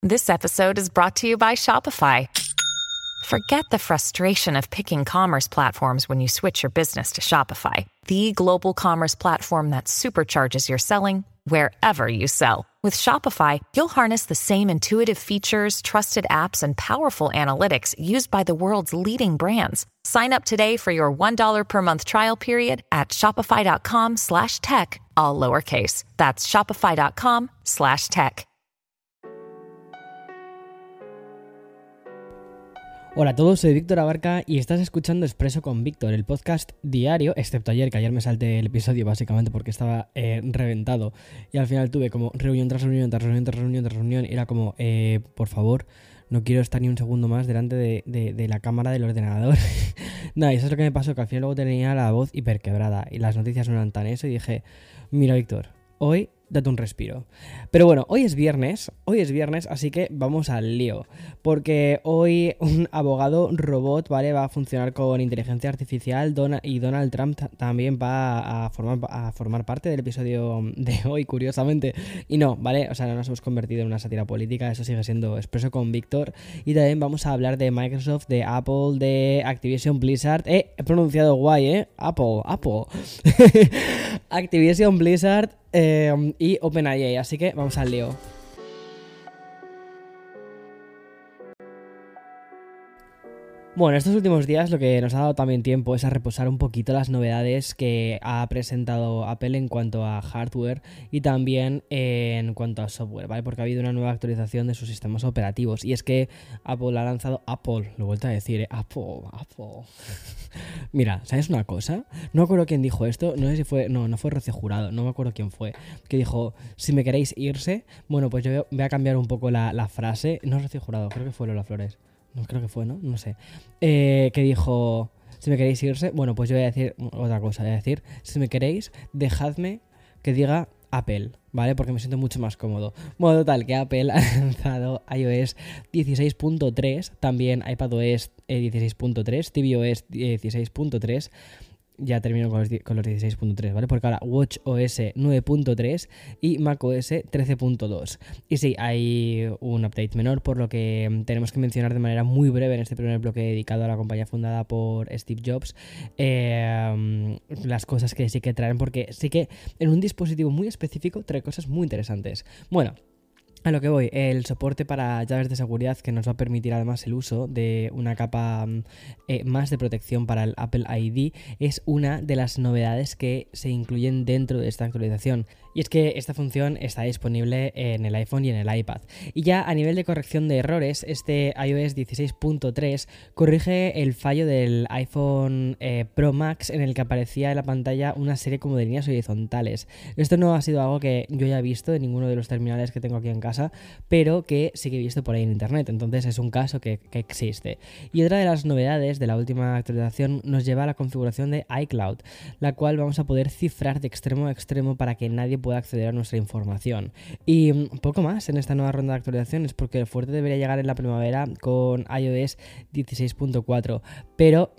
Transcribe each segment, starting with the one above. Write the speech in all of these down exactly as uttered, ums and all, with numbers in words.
This episode is brought to you by Shopify. Forget the frustration of picking commerce platforms when you switch your business to Shopify, the global commerce platform that supercharges your selling wherever you sell. With Shopify, you'll harness the same intuitive features, trusted apps, and powerful analytics used by the world's leading brands. Sign up today for your one dollar per month trial period at shopify.com slash tech, all lowercase. That's shopify.com slash tech. Hola a todos, soy Víctor Abarca y estás escuchando Expreso con Víctor, el podcast diario, excepto ayer, que ayer me salté el episodio básicamente porque estaba eh, reventado y al final tuve como reunión tras reunión, tras reunión, tras reunión, tras reunión y era como, eh, por favor, no quiero estar ni un segundo más delante de, de, de la cámara del ordenador. Nada, y eso es lo que me pasó, que al final luego tenía la voz hiperquebrada y las noticias no eran tan eso y dije, mira Víctor, hoy date un respiro. Pero bueno, hoy es viernes, hoy es viernes, así que vamos al lío. Porque hoy un abogado robot, ¿vale? Va a funcionar con inteligencia artificial Don- y Donald Trump t- también va a formar, a formar parte del episodio de hoy, curiosamente. Y no, ¿vale? O sea, no nos hemos convertido en una sátira política, eso sigue siendo Expreso con Víctor. Y también vamos a hablar de Microsoft, de Apple, de Activision Blizzard. Eh, he pronunciado guay, ¿eh? Apple, Apple. Activision Blizzard eh, y OpenAI, así que vamos al lío. Bueno, estos últimos días lo que nos ha dado también tiempo es a reposar un poquito las novedades que ha presentado Apple en cuanto a hardware y también en cuanto a software, ¿vale? Porque ha habido una nueva actualización de sus sistemas operativos y es que Apple ha lanzado Apple, lo he vuelto a decir, ¿eh? Apple, Apple. Mira, ¿sabes una cosa? No me acuerdo quién dijo esto, no sé si fue, no, no fue Rocío Jurado, no me acuerdo quién fue, que dijo, si me queréis irse, bueno, pues yo voy a cambiar un poco la, la frase, no es Rocío Jurado, creo que fue Lola Flores. No, creo que fue, ¿no? No sé. Eh, que dijo, si me queréis irse, bueno, pues yo voy a decir otra cosa. Voy a decir, si me queréis, dejadme que diga Apple, ¿vale? Porque me siento mucho más cómodo. Bueno, total, que Apple ha lanzado iOS dieciséis punto tres, también iPadOS eh, dieciséis punto tres, tvOS dieciséis punto tres. Ya termino con los, con los dieciséis punto tres, ¿vale? Porque ahora WatchOS nueve punto tres y macOS trece punto dos. Y sí, hay un update menor, por lo que tenemos que mencionar de manera muy breve en este primer bloque dedicado a la compañía fundada por Steve Jobs eh, las cosas que sí que traen, porque sí que en un dispositivo muy específico trae cosas muy interesantes. Bueno, a lo que voy, el soporte para llaves de seguridad que nos va a permitir además el uso de una capa eh, más de protección para el Apple I D es una de las novedades que se incluyen dentro de esta actualización. Y es que esta función está disponible en el iPhone y en el iPad. Y ya a nivel de corrección de errores, este iOS dieciséis punto tres corrige el fallo del iPhone eh, Pro Max en el que aparecía en la pantalla una serie como de líneas horizontales. Esto no ha sido algo que yo haya visto en ninguno de los terminales que tengo aquí en casa, pero que sí que he visto por ahí en internet, entonces es un caso que, que existe. Y otra de las novedades de la última actualización nos lleva a la configuración de iCloud, la cual vamos a poder cifrar de extremo a extremo para que nadie pueda acceder a nuestra información. Y um, poco más en esta nueva ronda de actualizaciones, porque el fuerte debería llegar en la primavera con iOS dieciséis punto cuatro, pero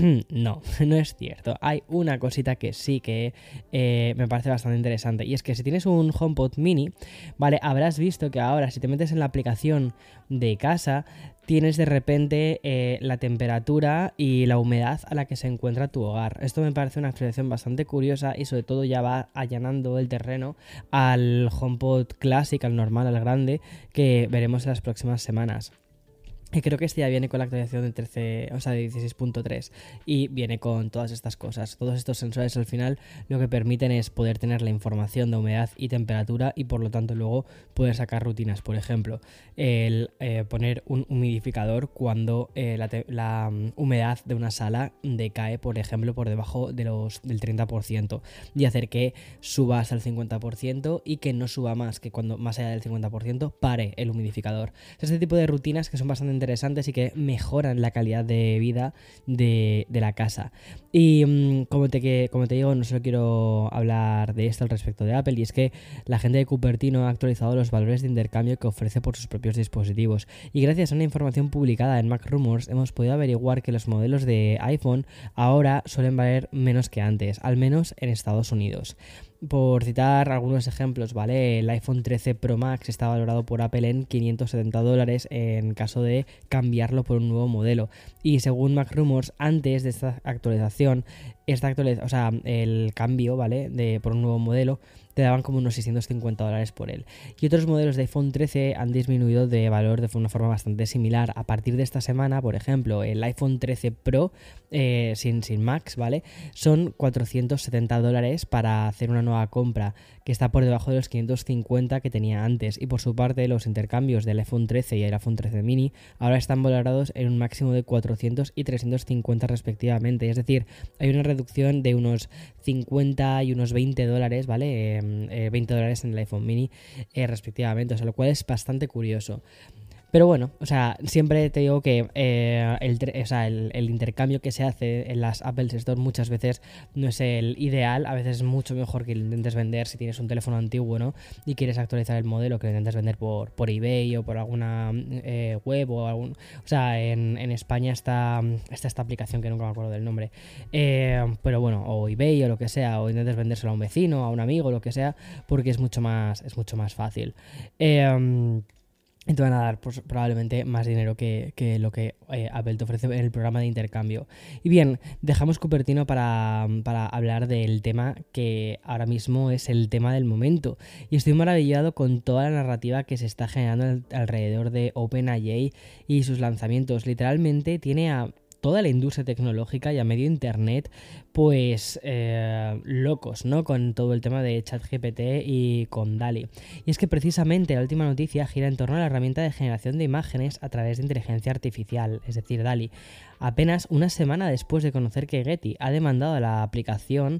no, no es cierto. Hay una cosita que sí que eh, me parece bastante interesante, y es que si tienes un HomePod mini, vale, habrás visto que ahora si te metes en la aplicación de casa tienes de repente eh, la temperatura y la humedad a la que se encuentra tu hogar. Esto me parece una actualización bastante curiosa y sobre todo ya va allanando el terreno al HomePod Classic, al normal, al grande, que veremos en las próximas semanas. Y creo que este ya viene con la actualización de trece, o sea, de dieciséis punto tres y viene con todas estas cosas. Todos estos sensores al final lo que permiten es poder tener la información de humedad y temperatura y por lo tanto luego poder sacar rutinas. Por ejemplo, el eh, poner un humidificador cuando eh, la, te- la um, humedad de una sala decae, por ejemplo, por debajo de los, del treinta por ciento y hacer que suba hasta el cincuenta por ciento y que no suba más, que cuando más allá del cincuenta por ciento pare el humidificador. Este tipo de rutinas que son bastante interesantes y que mejoran la calidad de vida de, de la casa. Y um, como, te, que, como te digo, no solo quiero hablar de esto al respecto de Apple, y es que la gente de Cupertino ha actualizado los valores de intercambio que ofrece por sus propios dispositivos. Y gracias a una información publicada en Mac Rumors hemos podido averiguar que los modelos de iPhone ahora suelen valer menos que antes, al menos en Estados Unidos. por citar algunos ejemplos, ¿vale? El iPhone trece Pro Max está valorado por Apple en quinientos setenta dólares en caso de cambiarlo por un nuevo modelo. Y según MacRumors, antes de esta actualización, esta actualización, o sea, el cambio, ¿vale? De, por un nuevo modelo, te daban como unos seiscientos cincuenta dólares por él. Y otros modelos de iPhone trece han disminuido de valor de una forma bastante similar. A partir de esta semana, por ejemplo, el iPhone trece Pro eh, sin, sin Max, ¿vale? Son cuatrocientos setenta dólares para hacer una nueva compra, que está por debajo de los quinientos cincuenta que tenía antes. Y por su parte, los intercambios del iPhone trece y el iPhone trece mini ahora están valorados en un máximo de cuatrocientos y trescientos cincuenta respectivamente. Es decir, hay una reducción de unos cincuenta y unos veinte dólares, ¿vale? Eh, Eh, veinte dólares en el iPhone mini eh, respectivamente, o sea, lo cual es bastante curioso. Pero bueno, o sea, siempre te digo que eh, el, o sea, el, el intercambio que se hace en las Apple Store muchas veces no es el ideal, a veces es mucho mejor que lo intentes vender si tienes un teléfono antiguo, ¿no? Y quieres actualizar el modelo, que lo intentes vender por, por eBay o por alguna eh, web o algún... O sea, en, en España está, está esta aplicación que nunca me acuerdo del nombre. Eh, pero bueno, o eBay o lo que sea, o intentes vendérselo a un vecino, a un amigo, lo que sea, porque es mucho más, es mucho más fácil. Eh... Y te van a dar pues, probablemente más dinero que, que lo que eh, Apple te ofrece en el programa de intercambio. Y bien, dejamos Cupertino para, para hablar del tema que ahora mismo es el tema del momento. Y estoy maravillado con toda la narrativa que se está generando alrededor de OpenAI y sus lanzamientos. Literalmente tiene a toda la industria tecnológica y a medio internet pues eh, locos, ¿no? Con todo el tema de ChatGPT y con DALL-E. Y es que precisamente la última noticia gira en torno a la herramienta de generación de imágenes a través de inteligencia artificial, es decir, DALL-E. Apenas una semana después de conocer que Getty ha demandado a la aplicación,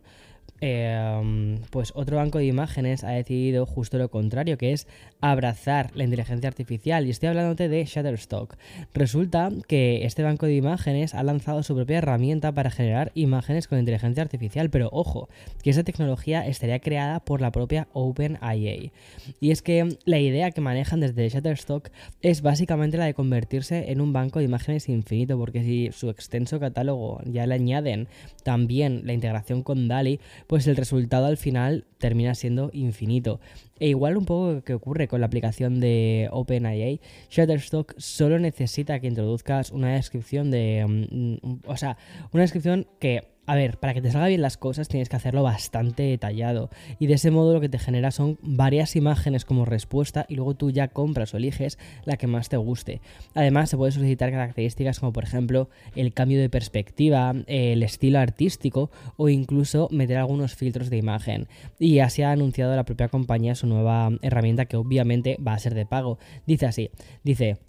Eh, pues otro banco de imágenes ha decidido justo lo contrario, que es abrazar la inteligencia artificial, y estoy hablándote de Shutterstock. Resulta que este banco de imágenes ha lanzado su propia herramienta para generar imágenes con inteligencia artificial, pero ojo, que esa tecnología estaría creada por la propia OpenAI. Y es que la idea que manejan desde Shutterstock es básicamente la de convertirse en un banco de imágenes infinito, porque si su extenso catálogo ya le añaden también la integración con DALL-E, pues el resultado al final termina siendo infinito. E igual un poco que ocurre con la aplicación de OpenAI, Shutterstock solo necesita que introduzcas una descripción de... Um, o sea, una descripción que... A ver, para que te salga bien las cosas tienes que hacerlo bastante detallado, y de ese modo lo que te genera son varias imágenes como respuesta, y luego tú ya compras o eliges la que más te guste. Además se puede solicitar características como por ejemplo el cambio de perspectiva, el estilo artístico o incluso meter algunos filtros de imagen. Y así ha anunciado la propia compañía su nueva herramienta, que obviamente va a ser de pago. Dice así, dice...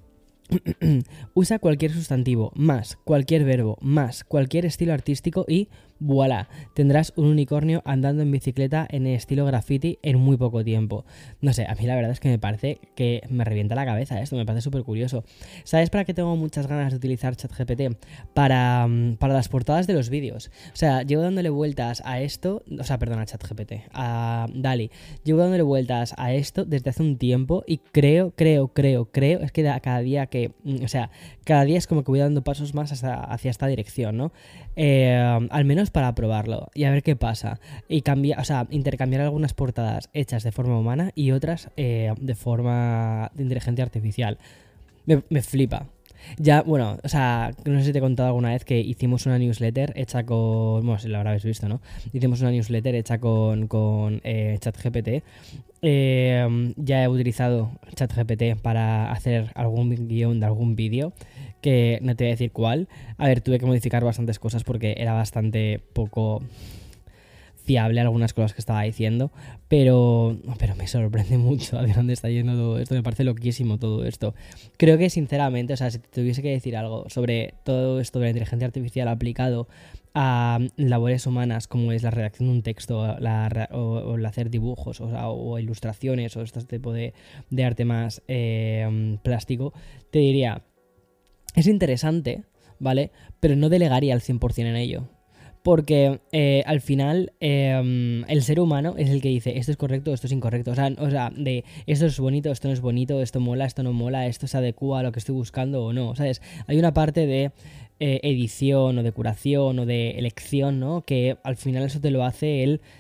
Usa cualquier sustantivo, más cualquier verbo, más cualquier estilo artístico y ¡voilá! Tendrás un unicornio andando en bicicleta en estilo graffiti en muy poco tiempo. No sé, a mí la verdad es que me parece que me revienta la cabeza esto, me parece súper curioso. ¿Sabes para qué tengo muchas ganas de utilizar ChatGPT? Para, para las portadas de los vídeos. O sea, llevo dándole vueltas a esto, o sea, perdona, ChatGPT, a DALL-E. Llevo dándole vueltas a esto desde hace un tiempo y creo, creo, creo, creo, es que cada día que, o sea, cada día es como que voy dando pasos más hasta, hacia esta dirección, ¿no? Eh, al menos para probarlo y a ver qué pasa, y cambiar, o sea, intercambiar algunas portadas hechas de forma humana y otras eh, de forma de inteligencia artificial. Me, me flipa. Ya, bueno, o sea, no sé si te he contado alguna vez que hicimos una newsletter hecha con... Bueno, si lo habrás visto, ¿no? Hicimos una newsletter hecha con, con eh, ChatGPT. Eh, ya he utilizado ChatGPT para hacer algún guión de algún vídeo, que no te voy a decir cuál. A ver, tuve que modificar bastantes cosas porque era bastante poco fiable algunas cosas que estaba diciendo, pero, pero me sorprende mucho a ver dónde está yendo todo esto. Me parece loquísimo todo esto. Creo que sinceramente, o sea, si tuviese que decir algo sobre todo esto de la inteligencia artificial aplicado a labores humanas como es la redacción de un texto, la, o, o el hacer dibujos, o, sea, o ilustraciones o este tipo de, de arte más eh, plástico, te diría, es interesante, ¿vale? Pero no delegaría al cien por ciento en ello. Porque eh, al final eh, el ser humano es el que dice esto es correcto, esto es incorrecto. O sea, o sea, de esto es bonito, esto no es bonito, esto mola, esto no mola, esto se adecua a lo que estoy buscando o no. ¿Sabes? Hay una parte de eh, edición o de curación o de elección, ¿no? Que al final eso te lo hace el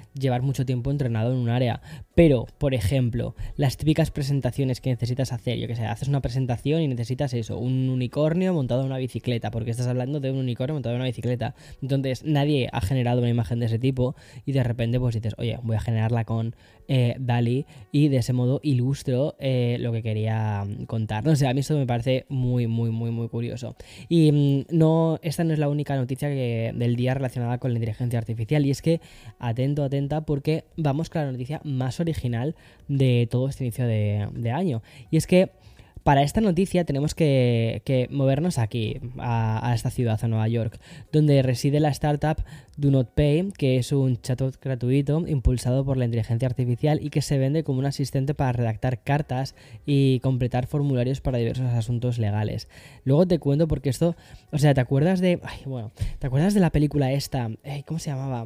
llevar mucho tiempo entrenado en un área. Pero, por ejemplo, las típicas presentaciones que necesitas hacer, yo que sé, haces una presentación y necesitas eso, un unicornio montado en una bicicleta, porque estás hablando de un unicornio montado en una bicicleta. Entonces, nadie ha generado una imagen de ese tipo y de repente pues dices, oye, voy a generarla con eh, DALL-E y de ese modo ilustro eh, lo que quería contar. No sé, a mí esto me parece muy, muy, muy, muy curioso. Y mmm, no, esta no es la única noticia que, del día relacionada con la inteligencia artificial, y es que, atento, atenta, porque vamos con la noticia más original de todo este inicio de, de año. Y es que para esta noticia tenemos que, que movernos aquí, a, a esta ciudad, a Nueva York, donde reside la startup Do Not Pay, que es un chatbot gratuito impulsado por la inteligencia artificial y que se vende como un asistente para redactar cartas y completar formularios para diversos asuntos legales. Luego te cuento porque esto, o sea, ¿te acuerdas de, ay, bueno, ¿te acuerdas de la película esta? Ay, ¿cómo se llamaba?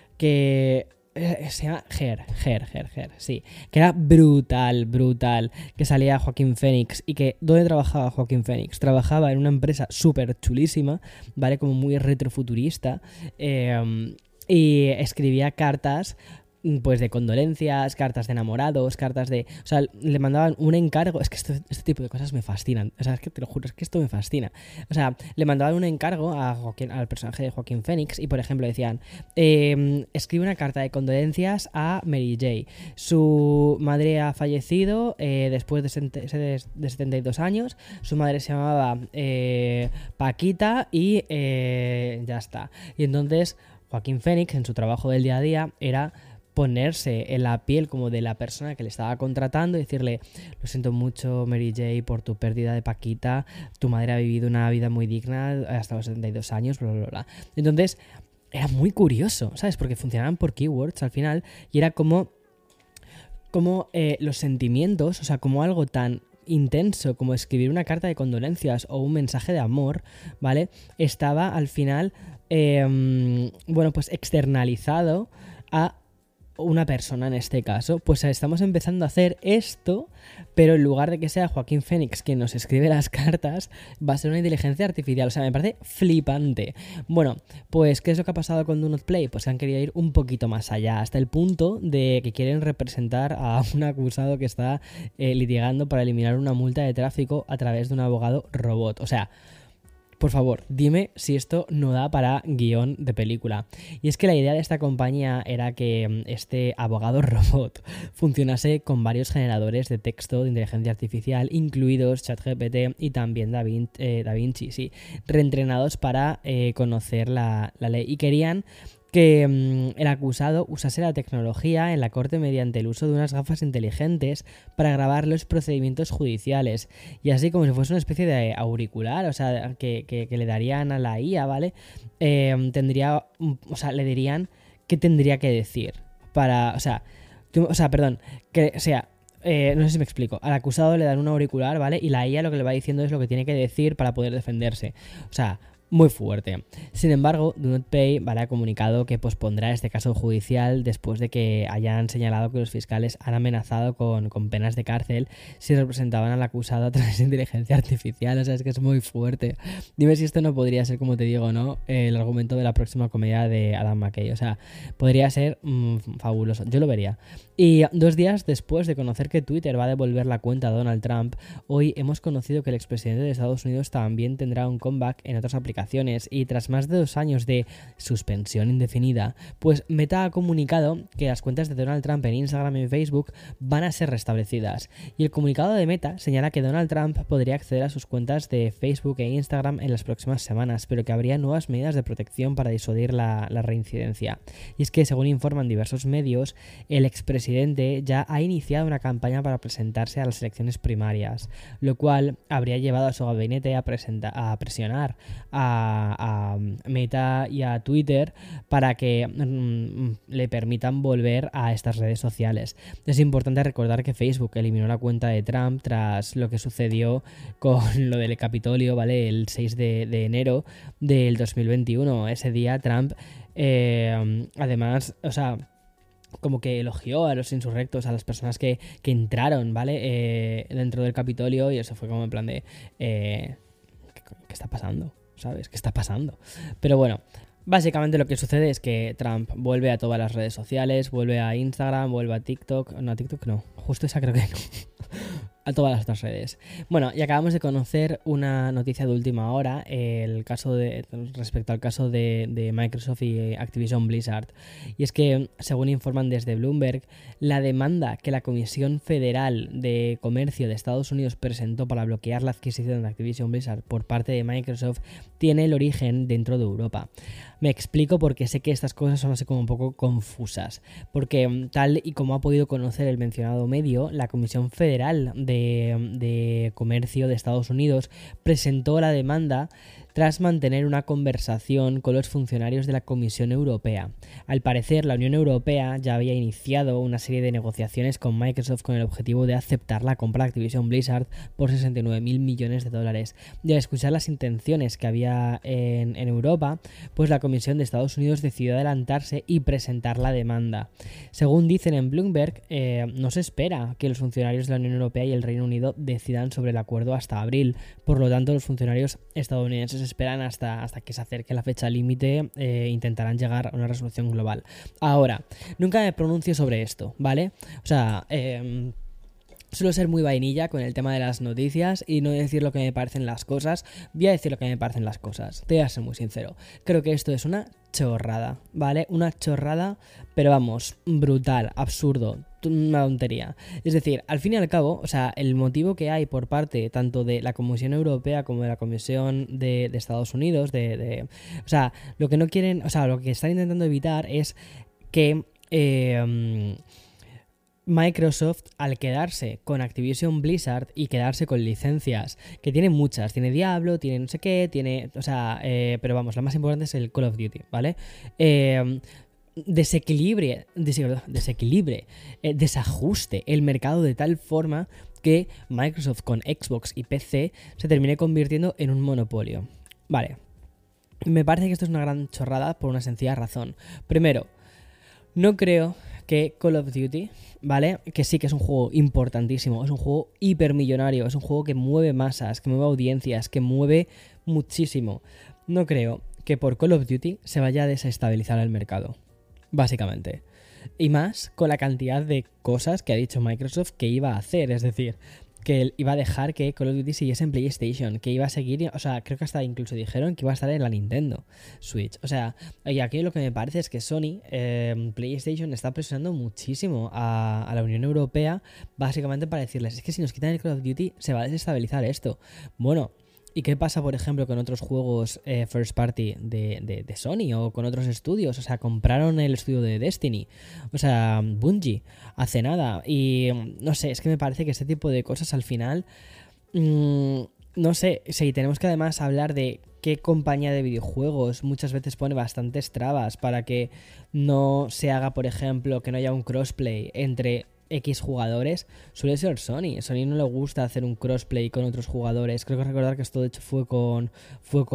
Que se llama Her, Her, Her, Her, sí, que era brutal, brutal, que salía Joaquín Phoenix. Y que, ¿dónde trabajaba Joaquín Phoenix? Trabajaba en una empresa súper chulísima, ¿vale? Como muy retrofuturista, eh, y escribía cartas pues de condolencias, cartas de enamorados, cartas de... O sea, le mandaban un encargo... Es que esto, este tipo de cosas me fascinan. O sea, es que te lo juro, es que esto me fascina. O sea, le mandaban un encargo a Joaquín, al personaje de Joaquín Phoenix y, por ejemplo, decían, eh, escribe una carta de condolencias a Mary J. Su madre ha fallecido eh, después de, de, de setenta y dos años. Su madre se llamaba eh, Paquita y eh, ya está. Y entonces Joaquín Phoenix, en su trabajo del día a día, era ponerse en la piel como de la persona que le estaba contratando y decirle, lo siento mucho, Mary J, por tu pérdida de Paquita, tu madre ha vivido una vida muy digna hasta los setenta y dos años, bla, bla, bla. Entonces, era muy curioso, ¿sabes? Porque funcionaban por keywords al final y era como, como eh, los sentimientos, o sea, como algo tan intenso como escribir una carta de condolencias o un mensaje de amor, ¿vale? Estaba al final, eh, bueno, pues externalizado a una persona en este caso. Pues estamos empezando a hacer esto, pero en lugar de que sea Joaquín Phoenix quien nos escribe las cartas, va a ser una inteligencia artificial. O sea, me parece flipante. Bueno, pues ¿qué es lo que ha pasado con Do Not Play? Pues que han querido ir un poquito más allá, hasta el punto de que quieren representar a un acusado que está eh, litigando para eliminar una multa de tráfico a través de un abogado robot. O sea, por favor, dime si esto no da para guión de película. Y es que la idea de esta compañía era que este abogado robot funcionase con varios generadores de texto de inteligencia artificial, incluidos ChatGPT y también DaVin- eh, DaVinci, sí, reentrenados para eh, conocer la, la ley. Y querían que mmm, el acusado usase la tecnología en la corte mediante el uso de unas gafas inteligentes para grabar los procedimientos judiciales, y así como si fuese una especie de auricular, o sea, que, que, que le darían a la I A, ¿vale? Eh, tendría, o sea, le dirían qué tendría que decir para, o sea, tú, o sea, perdón, que, o sea, Eh, no sé si me explico. Al acusado le dan un auricular, ¿vale? Y la I A lo que le va diciendo es lo que tiene que decir para poder defenderse. O sea, muy fuerte. Sin embargo, Do Not Pay, ¿vale?, ha comunicado que pospondrá este caso judicial después de que hayan señalado que los fiscales han amenazado con, con penas de cárcel si representaban al acusado a través de inteligencia artificial. O sea, es que es muy fuerte. Dime si esto no podría ser, como te digo, ¿no?, el argumento de la próxima comedia de Adam McKay. O sea, podría ser mmm, fabuloso. Yo lo vería. Y dos días después de conocer que Twitter va a devolver la cuenta a Donald Trump, hoy hemos conocido que el expresidente de Estados Unidos también tendrá un comeback en otras aplicaciones. Y tras más de dos años de suspensión indefinida, pues Meta ha comunicado que las cuentas de Donald Trump en Instagram y Facebook van a ser restablecidas. Y el comunicado de Meta señala que Donald Trump podría acceder a sus cuentas de Facebook e Instagram en las próximas semanas, pero que habría nuevas medidas de protección para disuadir la, la reincidencia. Y es que, según informan diversos medios, el expresidente ya ha iniciado una campaña para presentarse a las elecciones primarias, lo cual habría llevado a su gabinete a, presenta- a presionar a A, a Meta y a Twitter para que mm, le permitan volver a estas redes sociales. Es importante recordar que Facebook eliminó la cuenta de Trump tras lo que sucedió con lo del Capitolio, ¿vale?, el seis de, de enero del dos mil veintiuno. Ese día Trump, eh, además, o sea, como que elogió a los insurrectos, a las personas que, que entraron, ¿vale?, eh, dentro del Capitolio, y eso fue como en plan de... Eh, ¿qué, ¿Qué está pasando? ¿Sabes? ¿Qué está pasando? Pero bueno, Básicamente lo que sucede es que Trump vuelve a todas las redes sociales, vuelve a Instagram, vuelve a TikTok, no, a TikTok no, justo esa creo que no, a todas las otras redes. Bueno, y acabamos de conocer una noticia de última hora, el caso de, respecto al caso de, de Microsoft y Activision Blizzard. Y es que, según informan desde Bloomberg, la demanda que la Comisión Federal de Comercio de Estados Unidos presentó para bloquear la adquisición de Activision Blizzard por parte de Microsoft tiene el origen dentro de Europa. Me explico porque sé que estas cosas son así como un poco confusas, porque tal y como ha podido conocer el mencionado medio, la Comisión Federal de, de Comercio de Estados Unidos presentó la demanda tras mantener una conversación con los funcionarios de la Comisión Europea. Al parecer, la Unión Europea ya había iniciado una serie de negociaciones con Microsoft con el objetivo de aceptar la compra de Activision Blizzard por sesenta y nueve mil millones de dólares. Y al escuchar las intenciones que había en, en Europa, pues la Comisión de Estados Unidos decidió adelantarse y presentar la demanda. Según dicen en Bloomberg, eh, no se espera que los funcionarios de la Unión Europea y el Reino Unido decidan sobre el acuerdo hasta abril. Por lo tanto, los funcionarios estadounidenses esperan hasta, hasta que se acerque la fecha límite e intentarán llegar a una resolución global. Ahora, nunca me pronuncio sobre esto, ¿vale? O sea, eh, suelo ser muy vainilla con el tema de las noticias y no decir lo que me parecen las cosas. Voy a decir lo que me parecen las cosas. Te voy a ser muy sincero. Creo que esto es una chorrada, ¿vale? Una chorrada, pero vamos, brutal, absurdo, una tontería. Es decir, al fin y al cabo, o sea, el motivo que hay por parte tanto de la Comisión Europea como de la Comisión de, de Estados Unidos, de, de, o sea, lo que no quieren, o sea, lo que están intentando evitar es que eh, Microsoft, al quedarse con Activision Blizzard y quedarse con licencias, que tiene muchas, tiene Diablo, tiene no sé qué, tiene, o sea, eh, pero vamos, la más importante es el Call of Duty, ¿vale? Eh, desequilibre, des- desequilibre, eh, desajuste el mercado de tal forma que Microsoft con Xbox y P C se termine convirtiendo en un monopolio. Vale, me parece que esto es una gran chorrada por una sencilla razón. Primero, no creo que Call of Duty, ¿vale? Que sí que es un juego importantísimo, es un juego hipermillonario, es un juego que mueve masas, que mueve audiencias, que mueve muchísimo. No creo que por Call of Duty se vaya a desestabilizar el mercado, básicamente. Y más con la cantidad de cosas que ha dicho Microsoft que iba a hacer, es decir, que él iba a dejar que Call of Duty siguiese en PlayStation, que iba a seguir, o sea, creo que hasta incluso dijeron que iba a estar en la Nintendo Switch. O sea, y aquí lo que me parece es que Sony, eh, PlayStation, está presionando muchísimo a, a la Unión Europea, básicamente para decirles, es que si nos quitan el Call of Duty se va a desestabilizar esto. Bueno, ¿y qué pasa, por ejemplo, con otros juegos eh, first party de, de, de Sony o con otros estudios? O sea, compraron el estudio de Destiny, o sea, Bungie, hace nada. Y no sé, es que me parece que este tipo de cosas al final, mmm, no sé, si tenemos que además hablar de qué compañía de videojuegos muchas veces pone bastantes trabas para que no se haga, por ejemplo, que no haya un crossplay entre X jugadores, suele ser Sony. Sony no le gusta hacer un crossplay con otros jugadores. Creo que recordar que esto de hecho fue con fue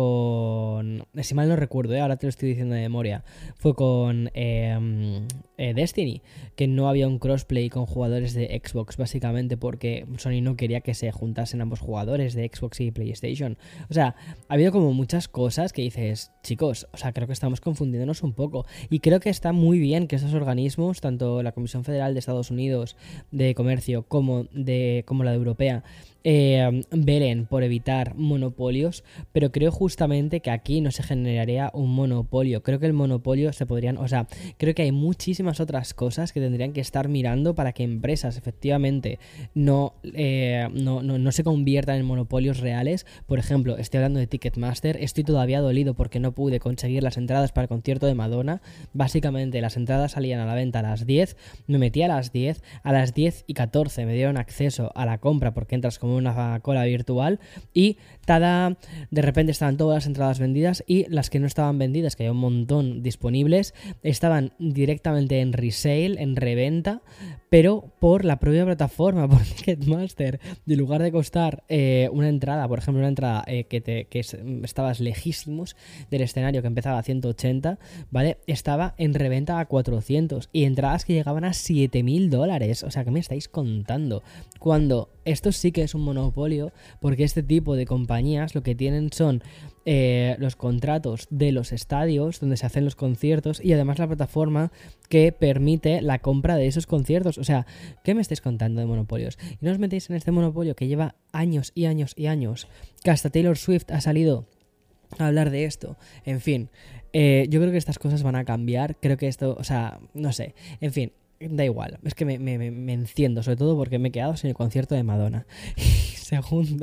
con si mal no recuerdo, ¿eh? Ahora te lo estoy diciendo de memoria, fue con eh, eh, Destiny, que no había un crossplay con jugadores de Xbox, básicamente porque Sony no quería que se juntasen ambos jugadores de Xbox y PlayStation. O sea, ha habido como muchas cosas que dices, chicos, o sea, creo que estamos confundiéndonos un poco, y creo que está muy bien que esos organismos, tanto la Comisión Federal de Estados Unidos de Comercio como, de, como la de Europea, eh, velen por evitar monopolios, pero creo justamente que aquí no se generaría un monopolio. Creo que el monopolio se podrían, o sea, creo que hay muchísimas otras cosas que tendrían que estar mirando para que empresas efectivamente no, eh, no, no, no se conviertan en monopolios reales. Por ejemplo, estoy hablando de Ticketmaster, estoy todavía dolido porque no pude conseguir las entradas para el concierto de Madonna. Básicamente las entradas salían a la venta a las diez, me metí a las diez, a las diez y catorce me dieron acceso a la compra porque entras como una cola virtual y tada, de repente estaban todas las entradas vendidas y las que no estaban vendidas, que hay un montón disponibles, estaban directamente en resale, en reventa, pero por la propia plataforma, por Ticketmaster. Y en lugar de costar eh, una entrada, por ejemplo, una entrada eh, que, te, que es, estabas lejísimos del escenario, que empezaba a ciento ochenta, ¿vale? Estaba en reventa a cuatrocientos y entradas que llegaban a siete mil dólares. dólares. O sea, ¿qué me estáis contando? Cuando esto sí que es un monopolio, porque este tipo de compañías lo que tienen son eh, los contratos de los estadios donde se hacen los conciertos y además la plataforma que permite la compra de esos conciertos. O sea, ¿qué me estáis contando de monopolios? Y no os metéis en este monopolio que lleva años y años y años, que hasta Taylor Swift ha salido a hablar de esto. En fin, eh, yo creo que estas cosas van a cambiar. Creo que esto, o sea, no sé. En fin, da igual. Es que me, me, me enciendo, sobre todo porque me he quedado sin el concierto de Madonna. Segundo,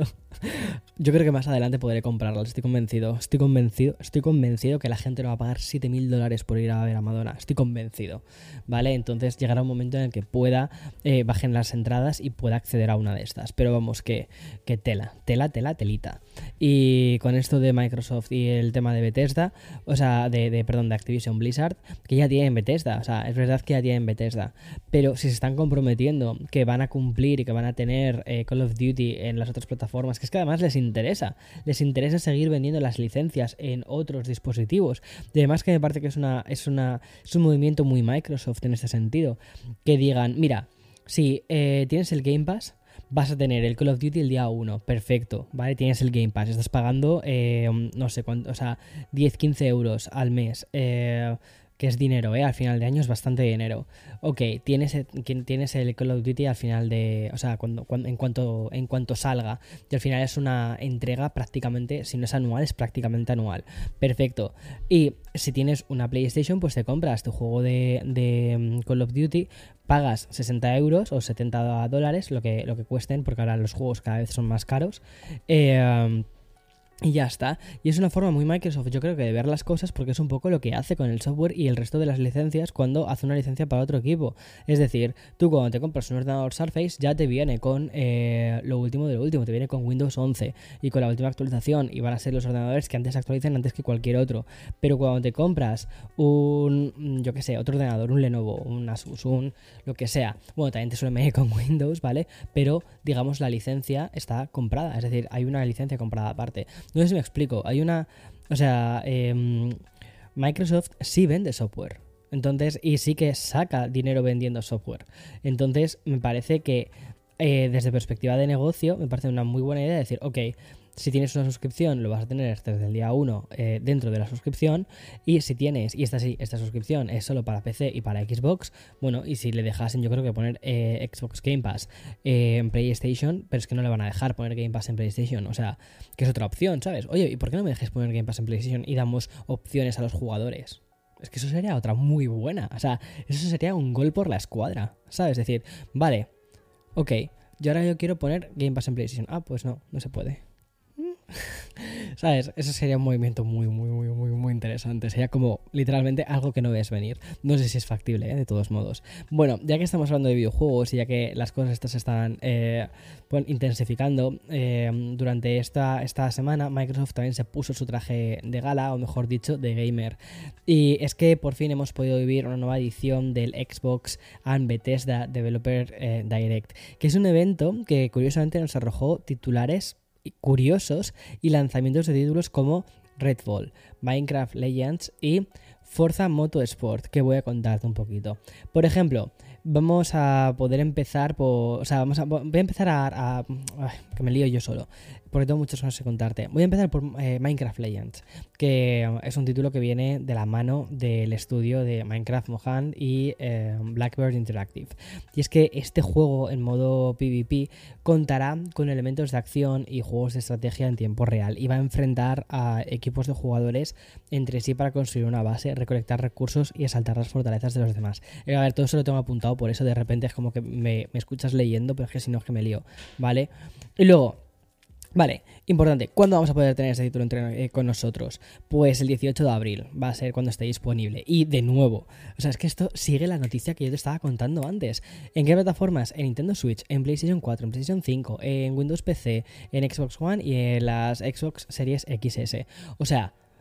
yo creo que más adelante podré comprarlo. Estoy convencido. Estoy convencido. Estoy convencido que la gente no va a pagar siete mil dólares por ir a ver a Madonna. Estoy convencido. ¿Vale? Entonces llegará un momento en el que pueda, eh, bajen las entradas y pueda acceder a una de estas. Pero vamos, que, que tela, tela, tela, telita. Y con esto de Microsoft y el tema de Bethesda, o sea, de, de perdón, de Activision Blizzard, que ya tienen Bethesda. O sea, es verdad que ya tienen Bethesda. Pero si se están comprometiendo que van a cumplir y que van a tener eh, Call of Duty en las otras plataformas, que es que además les interesa, les interesa seguir vendiendo las licencias en otros dispositivos. Y además que me parece que es una, es una, es un movimiento muy Microsoft en este sentido, que digan, mira, si eh, tienes el Game Pass, vas a tener el Call of Duty el día uno, perfecto, ¿vale? Tienes el Game Pass, estás pagando, eh, no sé cuánto, o sea, diez, quince euros al mes, eh... que es dinero, ¿eh? Al final de año es bastante dinero. Ok, tienes el, tienes el Call of Duty al final de... O sea, cuando, cuando, en, cuanto, en cuanto salga. Y al final es una entrega prácticamente, si no es anual, es prácticamente anual. Perfecto. Y si tienes una PlayStation, pues te compras tu juego de, de Call of Duty, pagas sesenta euros o setenta dólares, lo que, lo que cuesten, porque ahora los juegos cada vez son más caros. Eh... Y ya está. Y es una forma muy Microsoft, yo creo que de ver las cosas, porque es un poco lo que hace con el software y el resto de las licencias cuando hace una licencia para otro equipo. Es decir, tú cuando te compras un ordenador Surface ya te viene con eh, lo último de lo último, te viene con Windows once y con la última actualización, y van a ser los ordenadores que antes actualicen antes que cualquier otro. Pero cuando te compras un, yo que sé, otro ordenador, un Lenovo, un Asus, un lo que sea, bueno, también te suele venir con Windows, ¿vale? Pero digamos la licencia está comprada, es decir, hay una licencia comprada aparte. No sé si me explico, hay una... O sea, eh, Microsoft sí vende software, entonces, y sí que saca dinero vendiendo software. Entonces, me parece que eh, desde perspectiva de negocio, me parece una muy buena idea decir, ok, si tienes una suscripción lo vas a tener desde el día uno eh, dentro de la suscripción, y si tienes, y esta sí, esta suscripción es solo para P C y para Xbox, bueno, y si le dejasen yo creo que poner eh, Xbox Game Pass eh, en PlayStation, pero es que no le van a dejar poner Game Pass en PlayStation, o sea, que es otra opción, ¿sabes? Oye, ¿y por qué no me dejes poner Game Pass en PlayStation y damos opciones a los jugadores? Es que eso sería otra muy buena, o sea, eso sería un gol por la escuadra, ¿sabes? Es decir, vale, ok, yo ahora yo quiero poner Game Pass en PlayStation, ah, pues no, no se puede. ¿Sabes? Eso sería un movimiento muy, muy, muy, muy, muy interesante. Sería como literalmente algo que no ves venir. No sé si es factible, ¿eh? De todos modos. Bueno, ya que estamos hablando de videojuegos y ya que las cosas estas se están eh, pues, intensificando, eh, durante esta, esta semana Microsoft también se puso su traje de gala, o mejor dicho, de gamer. Y es que por fin hemos podido vivir una nueva edición del Xbox and Bethesda Developer eh, Direct, que es un evento que curiosamente nos arrojó titulares curiosos y lanzamientos de títulos como Redfall, Minecraft Legends y Forza Motorsport, que voy a contarte un poquito. Por ejemplo, vamos a poder empezar por... O sea, vamos a, voy a empezar a... a ay, que me lío yo solo, porque tengo muchas cosas que contarte. Voy a empezar por eh, Minecraft Legends, que es un título que viene de la mano del estudio de Minecraft Mojang y eh, Blackbird Interactive. Y es que este juego en modo PvP contará con elementos de acción y juegos de estrategia en tiempo real, y va a enfrentar a equipos de jugadores entre sí para construir una base, recolectar recursos y asaltar las fortalezas de los demás. Eh, a ver, todo eso lo tengo apuntado, por eso de repente es como que me, me escuchas leyendo, pero es que si no es que me lío, ¿vale? Y luego, vale, importante, ¿cuándo vamos a poder tener este título entre, eh, con nosotros? Pues el dieciocho de abril va a ser cuando esté disponible. Y de nuevo, o sea, es que esto sigue la noticia que yo te estaba contando antes. ¿En qué plataformas? En Nintendo Switch, en PlayStation cuatro, en PlayStation cinco, en Windows P C, en Xbox One y en las Xbox Series X S. O sea,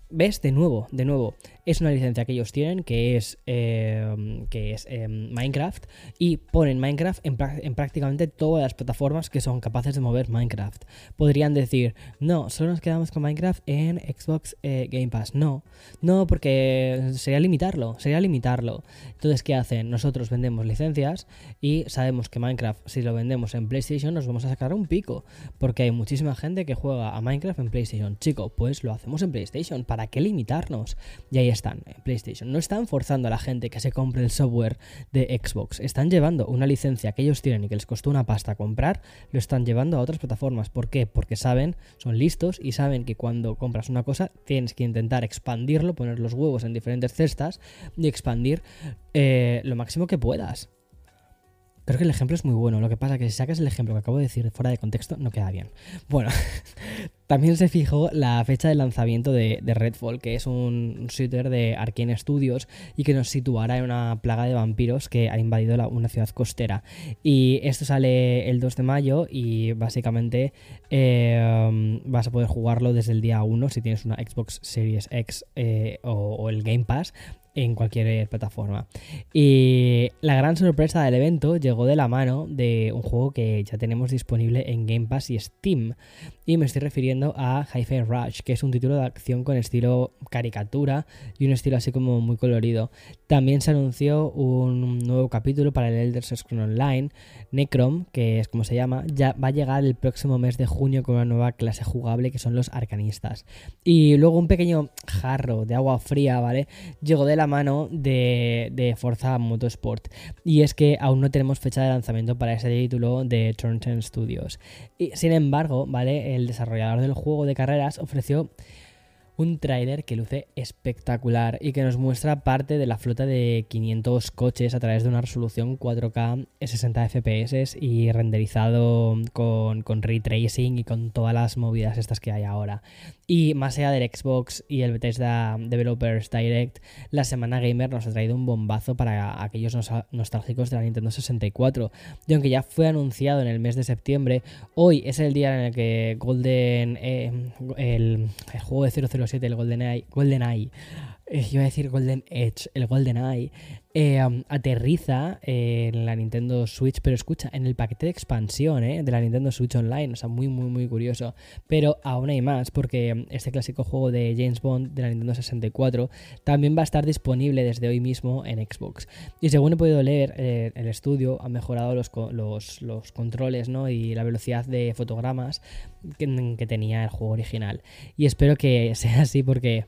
¿ves? De nuevo, de nuevo, es una licencia que ellos tienen, que es, eh, que es eh, Minecraft, y ponen Minecraft en, en prácticamente todas las plataformas que son capaces de mover Minecraft. Podrían decir, no, solo nos quedamos con Minecraft en Xbox eh, Game Pass. No, no, porque sería limitarlo, sería limitarlo. Entonces, ¿qué hacen? Nosotros vendemos licencias y sabemos que Minecraft, si lo vendemos en PlayStation, nos vamos a sacar un pico, porque hay muchísima gente que juega a Minecraft en PlayStation. Chico, pues lo hacemos en PlayStation, ¿para qué limitarnos? Y ahí están, en PlayStation. No están forzando a la gente que se compre el software de Xbox, están llevando una licencia que ellos tienen y que les costó una pasta comprar, lo están llevando a otras plataformas. ¿Por qué? Porque saben, son listos y saben que cuando compras una cosa tienes que intentar expandirlo, poner los huevos en diferentes cestas y expandir eh, lo máximo que puedas. Creo que el ejemplo es muy bueno. Lo que pasa es que si sacas el ejemplo que acabo de decir fuera de contexto, no queda bien. Bueno, también se fijó la fecha de lanzamiento de, de Redfall, que es un shooter de Arkane Studios y que nos situará en una plaga de vampiros que ha invadido la, una ciudad costera. Y esto sale el dos de mayo y básicamente eh, vas a poder jugarlo desde el día uno si tienes una Xbox Series X eh, o, o el Game Pass en cualquier plataforma. Y la gran sorpresa del evento llegó de la mano de un juego que ya tenemos disponible en Game Pass y Steam, y me estoy refiriendo a Hi-Fi Rush, que es un título de acción con estilo caricatura y un estilo así como muy colorido. También se anunció un nuevo capítulo para el Elder Scrolls Online, Necrom, que es como se llama, ya va a llegar el próximo mes de junio con una nueva clase jugable que son los arcanistas. Y luego un pequeño jarro de agua fría, ¿vale? Llegó de la mano de, de Forza Motorsport, y es que aún no tenemos fecha de lanzamiento para ese título de Turn diez Studios. Y sin embargo, ¿vale? El desarrollador del juego de carreras ofreció un tráiler que luce espectacular y que nos muestra parte de la flota de quinientos coches a través de una resolución cuatro K, sesenta F P S y renderizado con, con ray tracing y con todas las movidas estas que hay ahora. Y más allá del Xbox y el Bethesda Developers Direct, la semana gamer nos ha traído un bombazo para aquellos nostálgicos de la Nintendo sesenta y cuatro. Y aunque ya fue anunciado en el mes de septiembre, hoy es el día en el que Golden eh, el, el juego de cero cero siete, el GoldenEye, GoldenEye eh, iba a decir Golden Edge, el GoldenEye, eh, um, aterriza eh, en la Nintendo Switch, pero escucha, en el paquete de expansión eh, de la Nintendo Switch Online, o sea, muy, muy, muy curioso. Pero aún hay más, porque este clásico juego de James Bond de la Nintendo sesenta y cuatro también va a estar disponible desde hoy mismo en Xbox. Y según he podido leer, eh, el estudio ha mejorado los, los, los controles, ¿no? Y la velocidad de fotogramas que, que tenía el juego original. Y espero que sea así, porque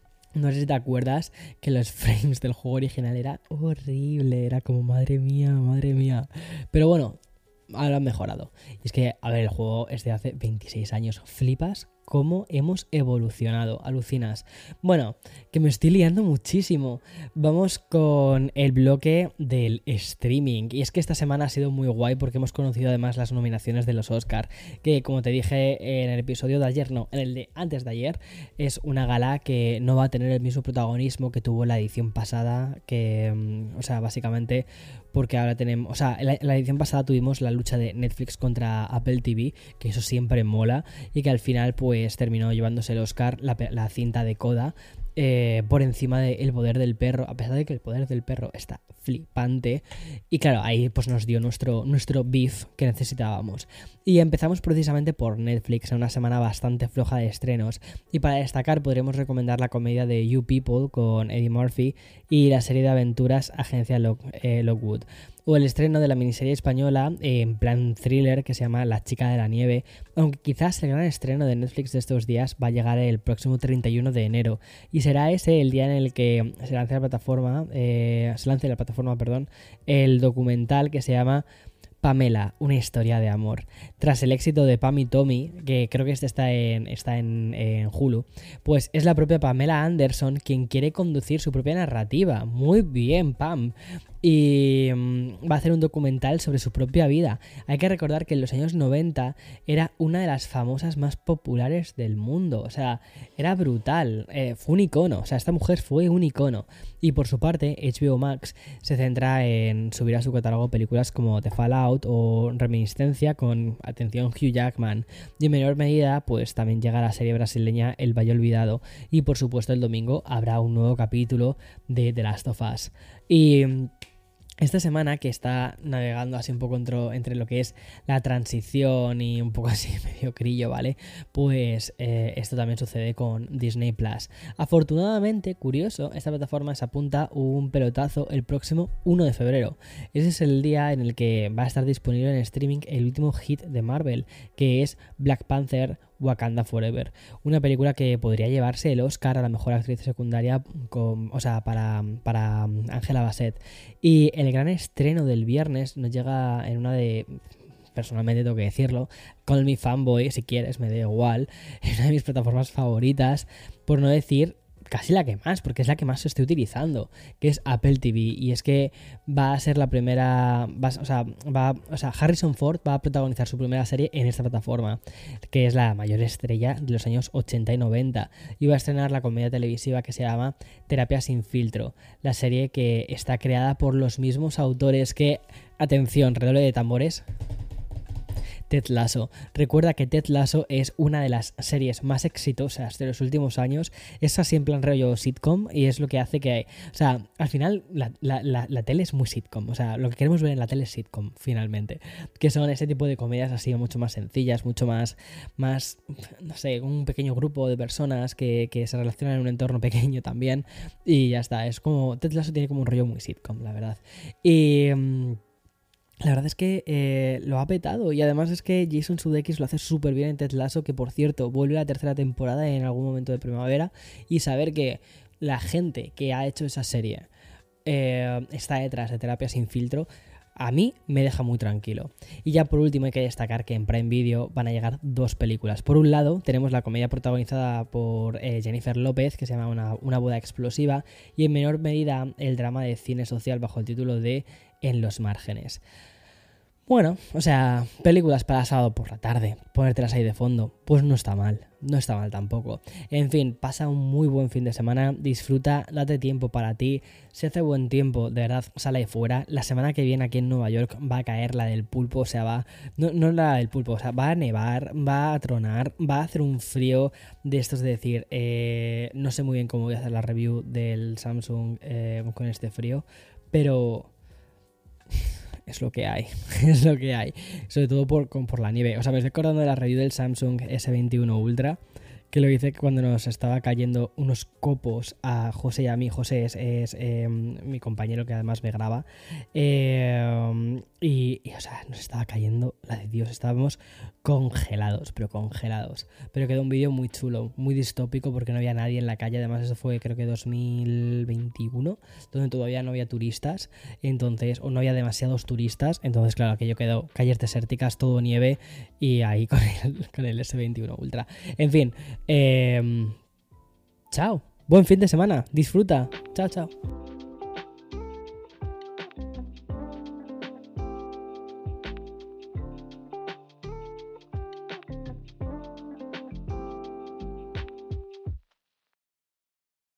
no sé si te acuerdas que los frames del juego original era horrible, era como madre mía, madre mía. Pero bueno, ahora han mejorado. Y es que, a ver, el juego es de hace veintiséis años. Flipas cómo hemos evolucionado, alucinas. Bueno, que me estoy liando muchísimo. Vamos con el bloque del streaming. Y es que esta semana ha sido muy guay porque hemos conocido además las nominaciones de los Oscar, que como te dije en el episodio de ayer, no, en el de antes de ayer, es una gala que no va a tener el mismo protagonismo que tuvo la edición pasada, que, o sea, básicamente porque ahora tenemos, o sea, en la, en la edición pasada tuvimos la lucha de Netflix contra Apple T V, que eso siempre mola, y que al final pues terminó llevándose el Oscar la, la cinta de Coda, eh, por encima de El poder del perro, a pesar de que El poder del perro está flipante. Y claro, ahí pues nos dio nuestro, nuestro beef que necesitábamos. Y empezamos precisamente por Netflix, en una semana bastante floja de estrenos. Y para destacar podremos recomendar la comedia de You People con Eddie Murphy y la serie de aventuras Agencia Lock, eh, Lockwood. O el estreno de la miniserie española eh, en plan thriller que se llama La chica de la nieve, aunque quizás el gran estreno de Netflix de estos días va a llegar el próximo treinta y uno de enero, y será ese el día en el que se lance la plataforma, eh, se lance la plataforma, perdón, el documental que se llama Pamela, una historia de amor. Tras el éxito de Pam y Tommy, que creo que este está en, está en, en Hulu, pues es la propia Pamela Anderson quien quiere conducir su propia narrativa. Muy bien, Pam. y mmm, va a hacer un documental sobre su propia vida. Hay que recordar que en los años noventa era una de las famosas más populares del mundo, o sea, era brutal, eh, fue un icono, o sea, esta mujer fue un icono. Y por su parte, H B O Max se centra en subir a su catálogo películas como The Fallout o Reminiscencia con, atención, Hugh Jackman. Y en menor medida, pues también llega la serie brasileña El Valle Olvidado. Y por supuesto el domingo habrá un nuevo capítulo de The Last of Us. Y esta semana, que está navegando así un poco entre, entre lo que es la transición y un poco así medio crillo, ¿vale? Pues eh, esto también sucede con Disney Plus. Afortunadamente, curioso, esta plataforma se apunta un pelotazo el próximo uno de febrero. Ese es el día en el que va a estar disponible en streaming el último hit de Marvel, que es Black Panther Wakanda Forever, una película que podría llevarse el Oscar a la mejor actriz secundaria con, o sea, para, para Angela Bassett. Y el gran estreno del viernes nos llega en una de, personalmente tengo que decirlo, Call Me Fanboy, si quieres, me da igual, es una de mis plataformas favoritas, por no decir casi la que más, porque es la que más estoy utilizando, que es Apple T V. Y es que va a ser la primera, va, o sea, va, o sea, Harrison Ford va a protagonizar su primera serie en esta plataforma, que es la mayor estrella de los años ochenta y noventa, y va a estrenar la comedia televisiva que se llama Terapia sin filtro, la serie que está creada por los mismos autores que, atención, redoble de tambores, Ted Lasso. Recuerda que Ted Lasso es una de las series más exitosas de los últimos años. Es así en plan rollo sitcom y es lo que hace que... O sea, al final la, la, la, la tele es muy sitcom. O sea, lo que queremos ver en la tele es sitcom, finalmente. Que son ese tipo de comedias así mucho más sencillas, mucho más... más no sé, un pequeño grupo de personas que, que se relacionan en un entorno pequeño también. Y ya está. Es como... Ted Lasso tiene como un rollo muy sitcom, la verdad. Y... Um, La verdad es que eh, lo ha petado y además es que Jason Sudeikis lo hace súper bien en Ted Lasso, que por cierto vuelve a la tercera temporada en algún momento de primavera, y saber que la gente que ha hecho esa serie eh, está detrás de Terapia sin filtro, a mí me deja muy tranquilo. Y ya por último hay que destacar que en Prime Video van a llegar dos películas. Por un lado tenemos la comedia protagonizada por eh, Jennifer López, que se llama una, una boda explosiva, y en menor medida el drama de cine social bajo el título de En los márgenes. Bueno, o sea, películas para sábado por la tarde, ponértelas ahí de fondo, pues no está mal, no está mal tampoco. En fin, pasa un muy buen fin de semana, disfruta, date tiempo para ti, si hace buen tiempo, de verdad, sale de fuera. La semana que viene aquí en Nueva York va a caer la del pulpo, o sea, va, no, no la del pulpo, o sea, va a nevar, va a tronar, va a hacer un frío de estos de decir, eh, no sé muy bien cómo voy a hacer la review del Samsung eh, con este frío, pero... es lo que hay, es lo que hay, sobre todo por, por la nieve. O sea, me estoy acordando de la review del Samsung S veintiuno Ultra, que lo hice cuando nos estaba cayendo unos copos a José y a mí. José es, es eh, mi compañero que además me graba, eh, y, y, o sea, nos estaba cayendo la de Dios, estábamos congelados, pero congelados. Pero quedó un vídeo muy chulo, muy distópico, porque no había nadie en la calle. Además eso fue creo que dos mil veintiuno, donde todavía no había turistas, entonces, o no había demasiados turistas, entonces claro, aquello quedó calles desérticas, todo nieve, y ahí con el, con el S veintiuno Ultra. En fin, eh, chao, buen fin de semana, disfruta, chao, chao.